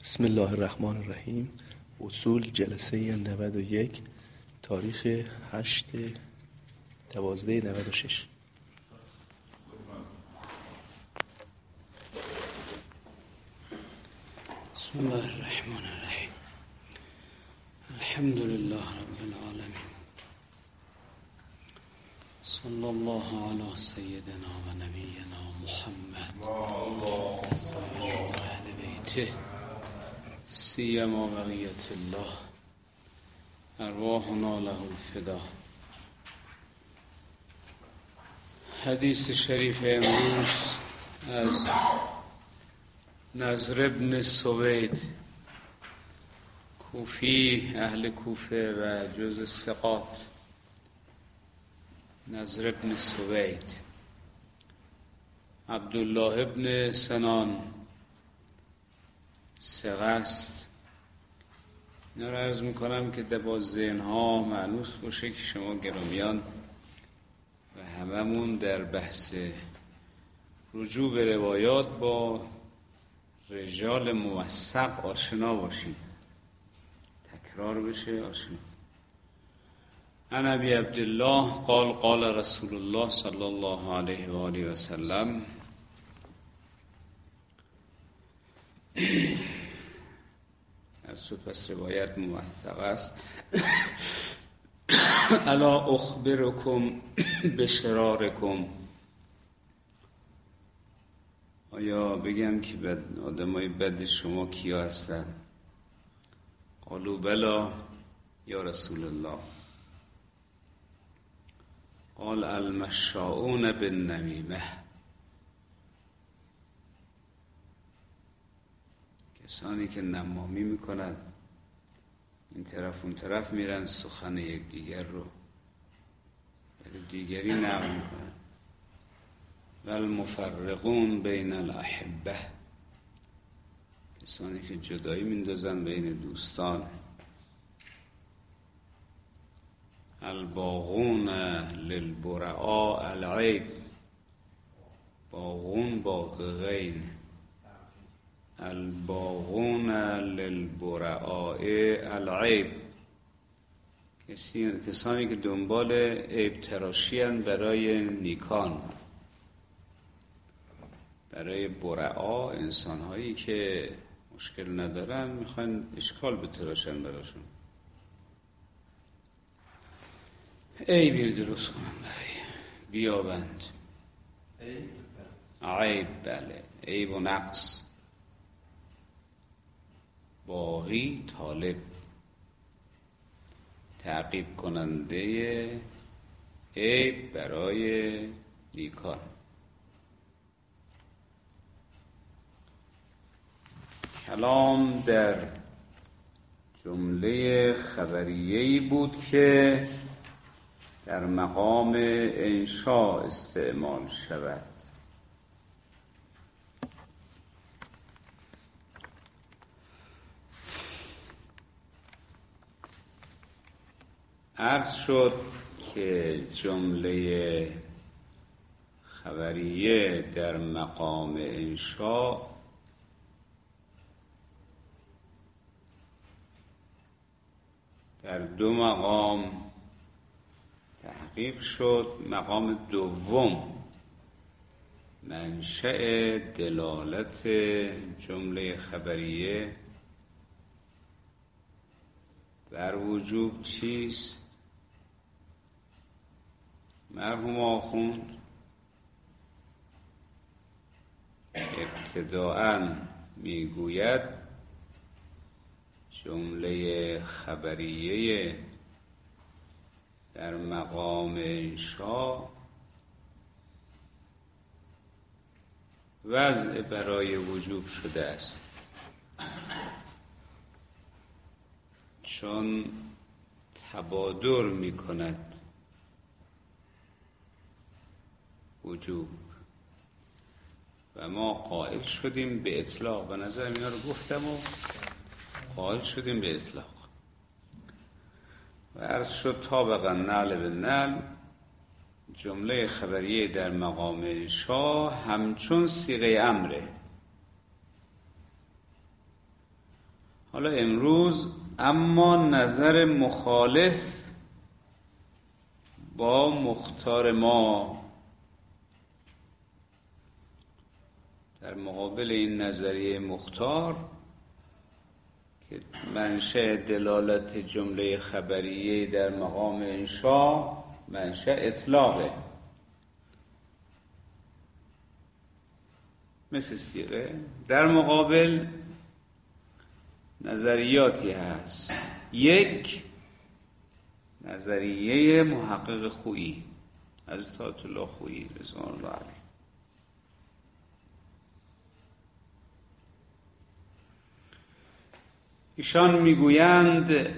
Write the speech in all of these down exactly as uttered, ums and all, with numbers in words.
بسم الله الرحمن الرحیم. اصول جلسه نود و یک، تاریخ هشت دوازده نود و شش. بسم الله الرحمن الرحیم. الحمد لله رب العالمین، صلی الله علی سیدنا و نبینا محمد و اهل بیته سیما بقیت الله ارواحنا له الفدا. حدیث شریف امروز از نضر بن سوید کوفی، اهل کوفه و جز ثقات. نضر بن سوید عبدالله بن سنان ثقه است. اینا رو عرض میکنم که با ذهنها مانوس باشه که شما گرامیان و هممون در بحث رجوع به روایات با رجال موثق آشنا باشیم، تکرار بشه آشنا. عن ابی عبدالله قال قال رسول الله صلی الله علیه و آله و سلم. از پس روایت موثق است. الا اخبرکم بشرارکم، آیا بگم که بد آدمای بد شما کیا هستن؟ قالوا بلا یا رسول الله. قال المشاؤون بالنمیمه، کسانی که نمامی میکنن، این طرف اون طرف میرن سخن یک دیگر رو برای دیگری نقل میکنن. و المفرقون بین الاحبه، کسانی که جدایی میندازن بین دوستان. الباغون للبرعاء العیب، باغون باغ غین، الباغون للبرعاء العیب، کسانی که دنبال عیب تراشی هستند برای نیکان، برای برعا، انسان هایی که مشکل ندارن میخوان اشکال بتراشن براشون، عیبی درست کنن برای بیابند. عیب، بله، عیب و نقص. باغی طالب، تعقیب کننده عیب برای نیکان. کلام در جمله خبریه‌ای بود که در مقام انشاء استعمال شود. عرض شد که جمله خبریه در مقام انشاء در دو مقام تحقیق شد. مقام دوم، منشأ دلالت جمله خبریه بر وجوب چیست؟ مرحوم آخوند ابتداءً میگوید جمله خبریه در مقام انشاء وضع برای وجوب شده است، چون تبادر می کند وجوب و ما قائل شدیم به اطلاق. به نظر اینا رو گفتم و قائل شدیم به اطلاق و عرض شد طابقا نعل به نعل جمله خبریه در مقام انشاء همچون صیغه امره حالا امروز اما نظر مخالف با مختار ما در مقابل این نظریه مختار که منشأ دلالت جمله خبریه در مقام انشا منشأ اطلاقه، مثل سیغه. در مقابل نظریاتی هست. یک، نظریه محقق خویی از حضرت الله خویی رضوان الله علیه. ایشان میگویند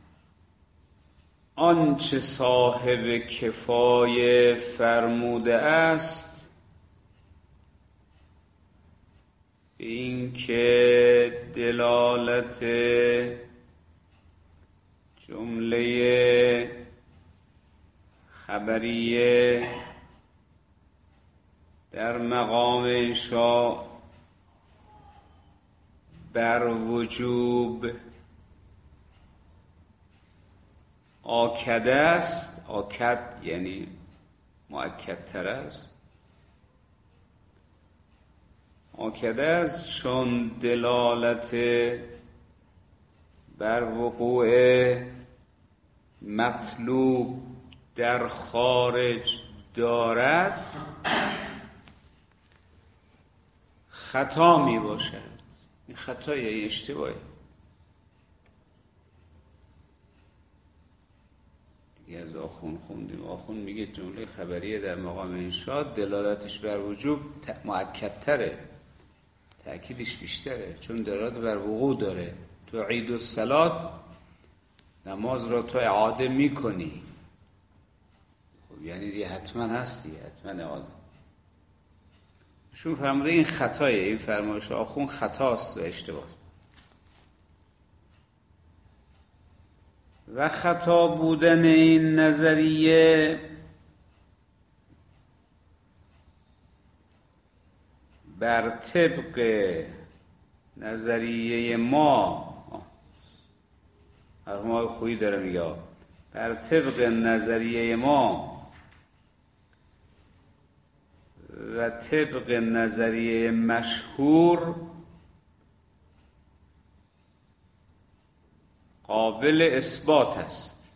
آنچه صاحب کفایه فرموده است به این که دلالت جمله خبریه در مقام انشا بر وجوب آکده است. آکد یعنی مؤکدتر است. آکده است چون دلالت بر وقوع مطلوب در خارج دارد خطا می باشد. این خطایی، این اشتباهی. دیگه از آخون خوندیم. آخون میگه جمله خبریه در مقام انشا دلالتش بر وجوب مؤکدتره، تأکیدش بیشتره، چون دلالت بر وقوع داره. تو عید الصلات نماز را تو اعاده میکنی، خب یعنی دیگه حتما هستی، حتما اعاده. شون فرموده این خطایه، این فرمایش آخون خطاست و اشتباه. و خطا بودن این نظریه بر طبق نظریه ما، مرحوم خویی داره میگه بر طبق نظریه ما و طبق نظریه مشهور قابل اثبات است.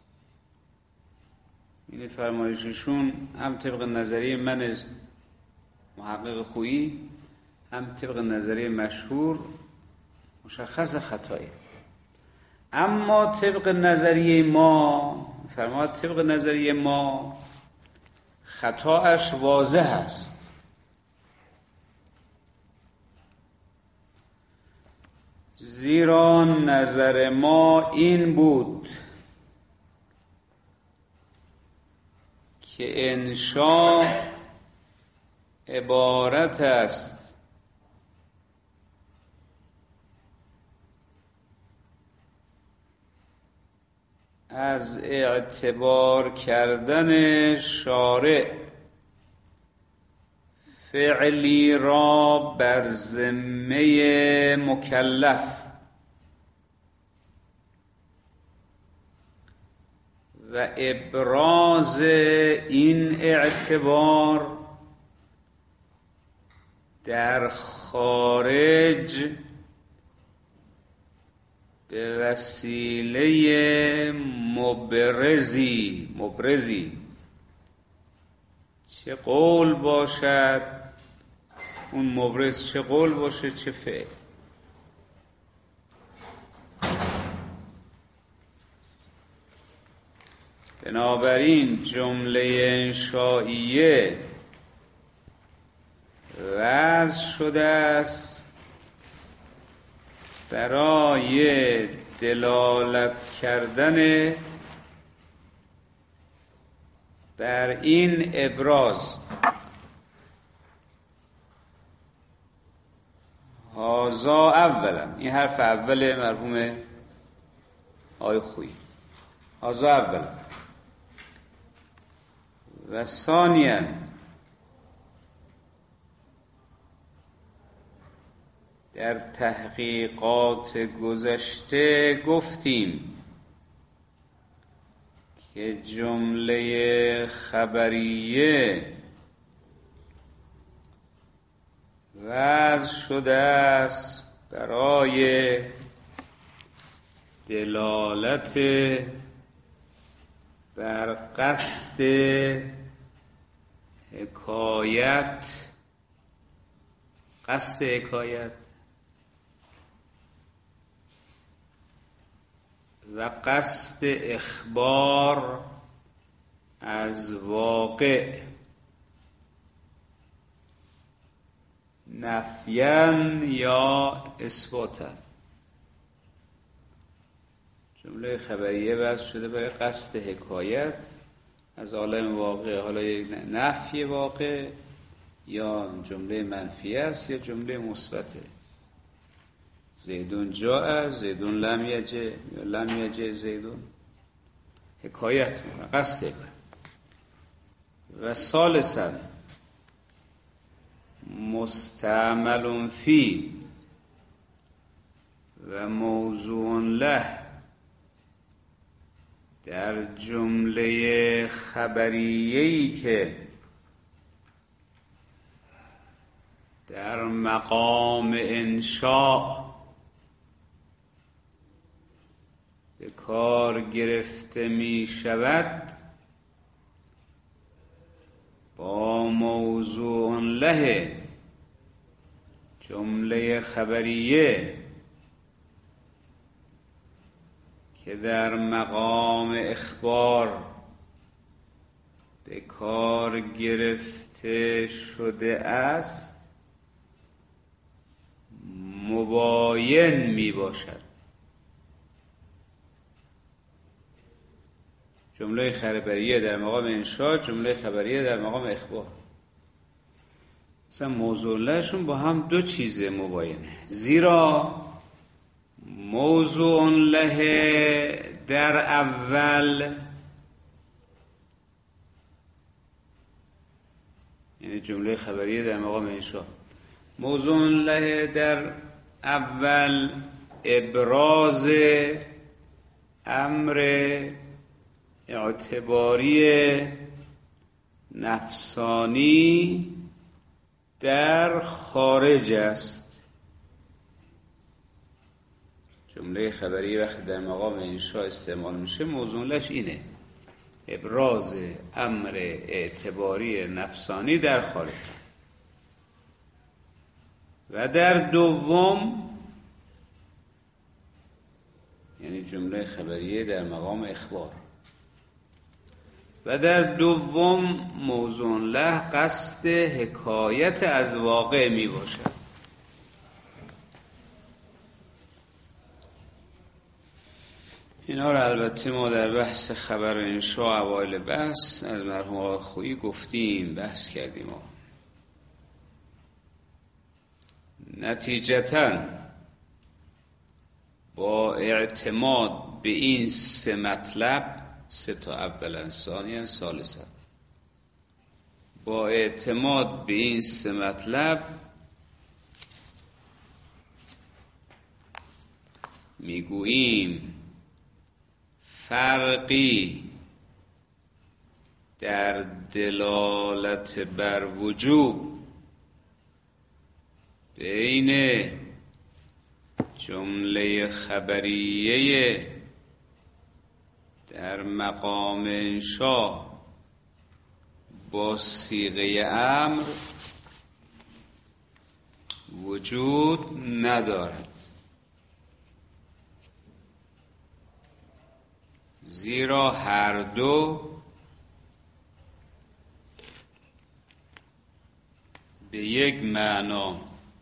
این فرمایششون هم طبق نظریه من محقق خویی هم طبق نظریه مشهور مشخص خطایی. اما طبق نظریه ما، فرماید طبق نظریه ما خطاش واضح است. زیرا نظر ما این بود که انشا عبارت است از اعتبار کردن شارع فعلی را بر ذمه مکلف و ابراز این اعتبار در خارج به وسیله مبرزی مبرزی چه قول باشد، اون مبرز چه قول باشه چه فعل. بنابراین جمله انشائیه وضع شده است برای دلالت کردن بر این ابراز. هازا اولا، این حرف اول مرحوم آقای خویی، هازا اولا. و ثانیا در تحقیقات گذشته گفتیم که جمله خبریه وضع شده است برای دلالت بر قصد حکایت قصد حکایت و قصد اخبار از واقع، نفیاً یا اثباتاً. جمله خبریه وضع شده برای قصد حکایت از عالم واقع، حالا یک نفی واقع یا جمله منفی است یا جمله مثبته. زیدون جاء، زیدون لم یجه یا لم یجه زیدون، حکایت میکنه، قصد حکایت. و ثالثاً مستعمل فی و موضوع له، در جمله خبریه‌ای که در مقام انشاء به کار گرفته می شود، با موضوع له جمله خبریه که در مقام اخبار به کار گرفته شده است مباین می باشد. جمله خبریه در مقام انشاء، جمله خبریه در مقام اخبار. مثلا موضوع لهشون با هم دو چیز مباینه، زیرا موضوع له در اول، یعنی جمله خبریه در مقام انشاء، موضوع له در اول ابراز امر اعتباری نفسانی در خارج است. جمله خبری وقتی در مقام انشاء استعمال میشه موضوع لش اینه، ابراز امر اعتباری نفسانی در خارج. و در دوم، یعنی جمله خبریه در مقام اخبار، و در دوم موضوع له قصد حکایت از واقع می باشد. اینا رو البته ما در بحث خبر انشاء اوایل بحث از مرحوم آقای خویی گفتیم، بحث کردیم. ما نتیجتاً با اعتماد به این سه مطلب، سه تا، اولا ثانیا ثالثا، با اعتماد به این سه مطلب میگوییم فرقی در دلالت بر وجوب بین جمله خبریه در مقام انشاء با صیغه امر وجود ندارد، زیرا هر دو به یک معنا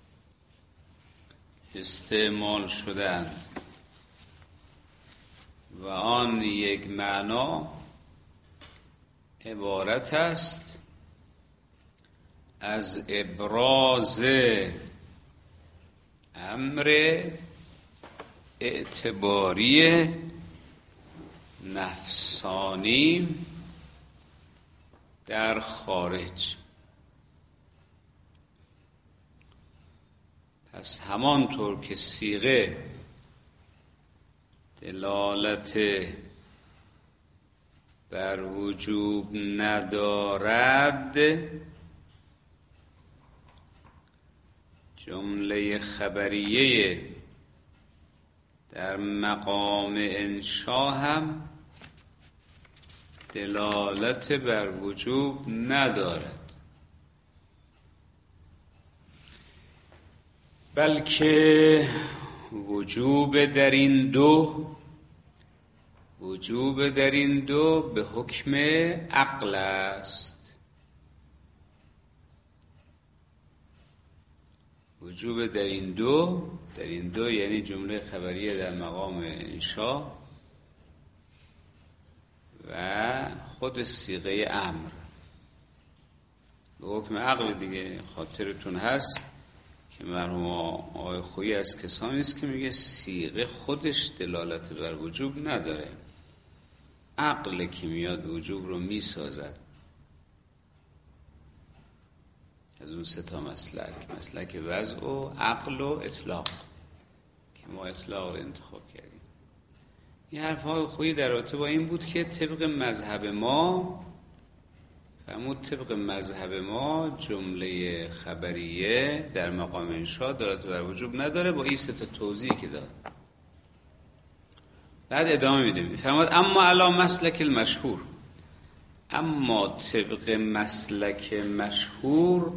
استعمال شدند و آن یک معنا عبارت است از ابراز امر اعتباری نفسانی در خارج. پس همانطور که صیغه دلالت بر وجوب ندارد، جمله خبریه در مقام انشا هم دلالت بر وجوب ندارد، بلکه وجوب در این دو وجوب در این دو به حکم عقل است. وجوب در این دو در این دو یعنی جمله خبریه در مقام انشا و خود صیغه امر به حکم عقل دیگه. خاطرتون هست که مرحوم آقای خویی از کسانی است که میگه صیغه خودش دلالت بر وجوب نداره، عقل که میاد وجوب رو میسازد. از اون سه تا مسلک، مسلک وضع و عقل و اطلاق که ما اطلاق رو انتخاب کردیم. این حرف های خویی در رابطه با این بود که طبق مذهب ما فرمود طبق مذهب ما جمله خبریه در مقام انشا دلالت بر وجوب نداره، با این سه تا توضیح که داد. بعد ادامه میده، میفرماد اما علی مسلک المشهور، اما طبق مسلک مشهور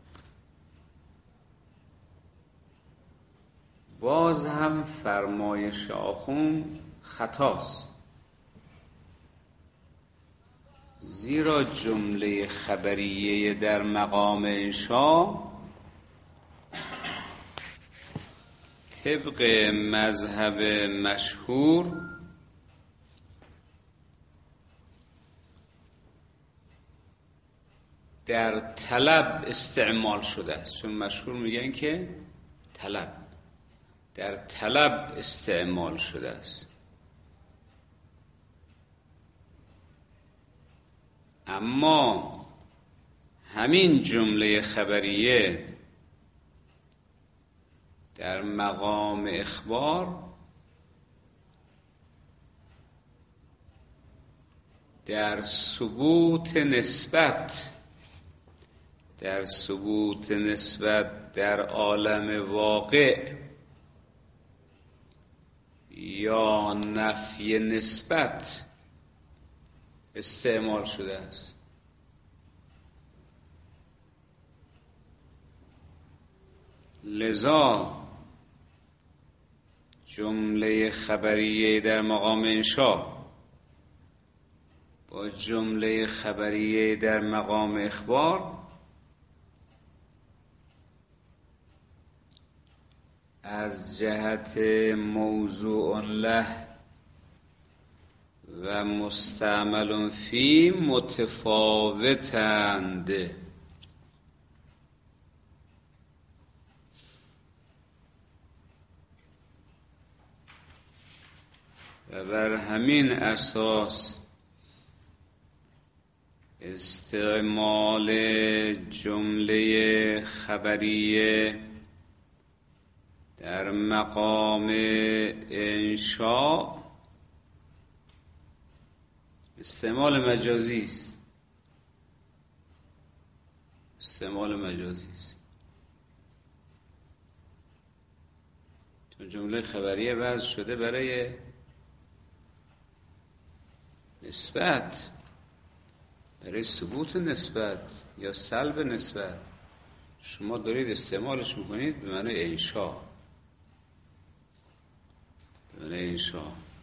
باز هم فرمایش آخوند خطاست، زیرا جمله خبریه در مقام انشا طبق مذهب مشهور در طلب استعمال شده است. چون مشهور میگن که طلب در طلب استعمال شده است، اما همین جمله خبریه در مقام اخبار در ثبوت نسبت در ثبوت نسبت در عالم واقع یا نفی نسبت استعمال شده است. لذا جمله خبریه در مقام انشا با جمله خبریه در مقام اخبار از جهت موضوع له و مستعمل فی متفاوتند. و بر همین اساس استعمال جمله خبریه در مقام انشا استعمال مجازی است. استعمال مجازی است. چون جمله خبریه وضع شده برای نسبت، برای ثبوت نسبت یا سلب نسبت. شما دارید استعمالش میکنید به معنی انشا، به معنی انشا،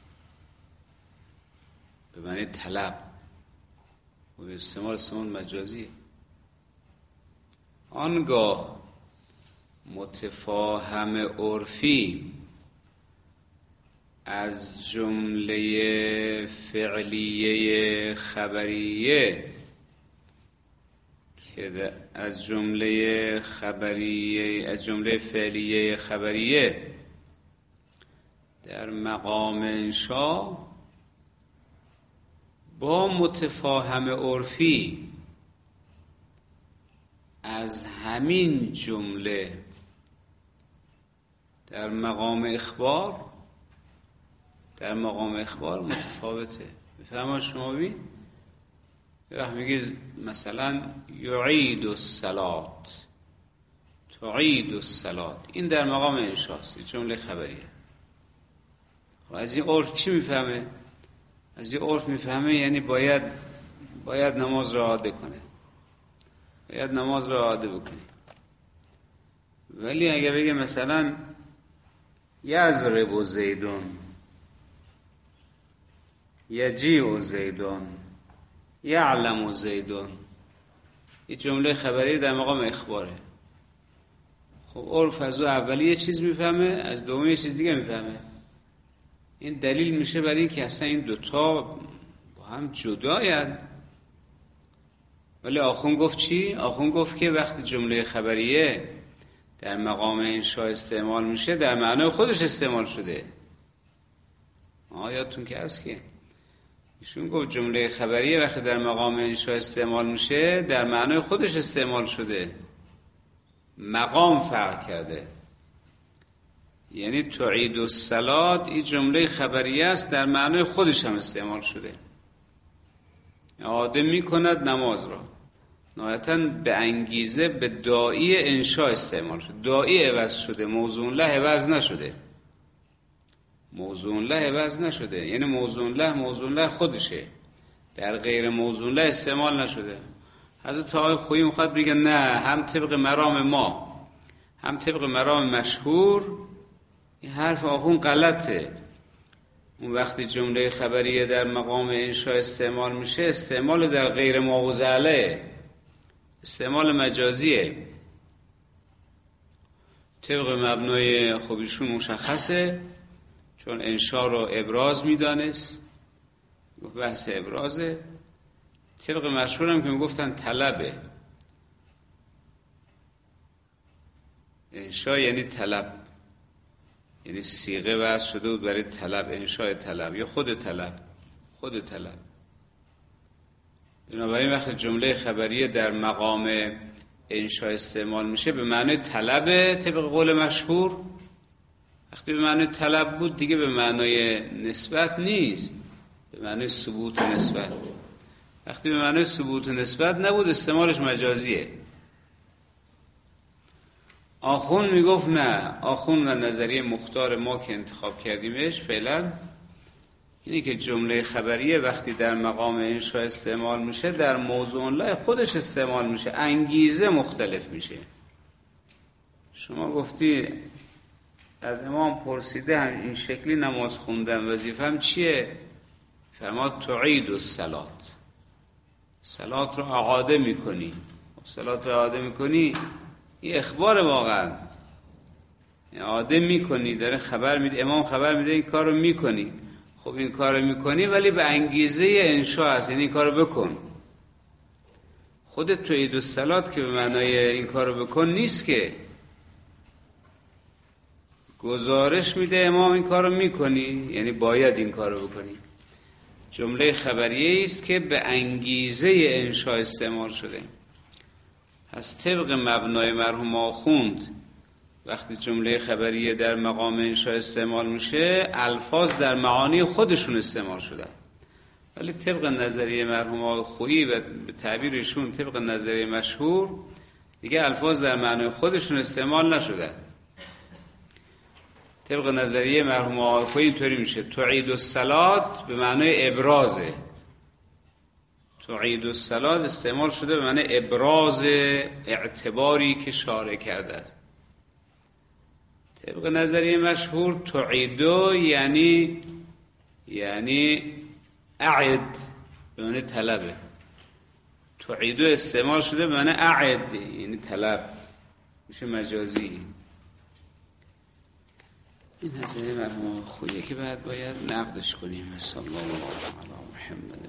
به معنی طلب و به استعمال استعمال مجازی. آنگاه متفاهم عرفی از جمله فعلیه خبریه که از جمله خبریه از جمله فعلیه خبریه در مقام انشا با متفاهم عرفی از همین جمله در مقام اخبار در مقام اخبار متفاوته. بفرما شما ببین وقت میگی مثلا یعید الصلات، تعید الصلات، این در مقام انشاست، این جمله خبریه. و از این عرف چی میفهمه؟ از این عرف میفهمه یعنی باید باید نماز را عاده کنه، باید نماز را عاده بکنی. ولی اگه بگه مثلا یضرب زیدون، یجیع زیدون، یعلم زیدون، این جمله خبری در مقام اخباره. خب عرف از اولی یه چیز میفهمه، از دومی یه چیز دیگه میفهمه. این دلیل میشه برای این که اصلا این دوتا با هم جداین. ولی آخون گفت چی؟ آخون گفت که وقتی جمله خبریه در مقام انشا استعمال میشه در معنای خودش استعمال شده. آه یادتون که هست که ایشون گفت جمله خبریه وقتی در مقام انشا استعمال میشه در معنای خودش استعمال شده، مقام فرق کرده. یعنی تعید الصلات این جمله خبریه است در معنای خودش هم استعمال شده، عاده میکند نماز را. نهایتاً به انگیزه به داعی انشا استعمال شده، داعی عوض شده، موضوع له عوض نشده، موضوع له عوض نشده. یعنی موضوع له موضوع له خودشه، در غیر موضوع له استعمال نشده. حضرت آقای خویی میخواد بگه نه، هم طبق مرام ما هم طبق مرام مشهور این حرف آخون غلطه. اون وقتی جمله خبریه در مقام انشا استعمال میشه استعمال در غیر موضوع علیه، استعمال مجازیه. طبق مبنای خوبیشون مشخصه، چون انشا رو ابراز میدانست، بحث ابرازه. طبق مشهورم که میگفتن طلبه، انشا یعنی طلب، یعنی صیغه وضع شده بود برای طلب، انشاء طلب یا خود طلب، خود طلب. بنابراین وقتی جمله خبریه در مقام انشاء استعمال میشه به معنی طلب طبق قول مشهور. وقتی به معنی طلب بود دیگه به معنی نسبت نیست، به معنی ثبوت نسبت. وقتی به معنی ثبوت نسبت نبود استعمالش مجازیه. آخون میگفت نه، آخون و نظریه مختار ما که انتخاب کردیمش فعلا اینی که جمله خبریه وقتی در مقام انشا استعمال میشه در موضوع له خودش استعمال میشه، انگیزه مختلف میشه. شما گفتی از امام پرسیده هم این شکلی نماز خوندم وظیفه‌ام چیه؟ فرماد تعید الصلات، صلات رو اعاده میکنی. صلات رو اعاده میکنی این اخبار واقعا اعاده میکنی، داره خبر میده، امام خبر میده این کار رو میکنی. خب این کار رو میکنی ولی به انگیزه انشا هست، یعنی این کار رو بکن. خودت تعید الصلات که به معنای این کار رو بکن نیست، که گزارش میده امام این کار رو میکنی، یعنی باید این کار رو بکنی. جمله خبریه است که به انگیزه انشا استعمال شده. از طبق مبنای مرحوم آخوند وقتی جمله خبریه در مقام انشا استعمال میشه الفاظ در معانی خودشون استعمال شدن. ولی طبق نظریه مرحوم آقای خویی و به تعبیرشون طبق نظریه مشهور دیگه الفاظ در معنای خودشون استعمال نشدن. طبق نظریه مرحوم آقای خویی اینطوری میشه تعید الصلات به معنای ابرازه، تعید الصلات استعمال شده به معنی ابراز اعتباری که شارع کرده. طبق نظریه مشهور تعیدو یعنی یعنی اعد به معنی طلبه. تعیدو استعمال شده به معنی اعد یعنی طلب، میشه مجازی. این نظریه مرحوم خویه که بعد باید نقدش کنیم. صلی الله علیه و محمد.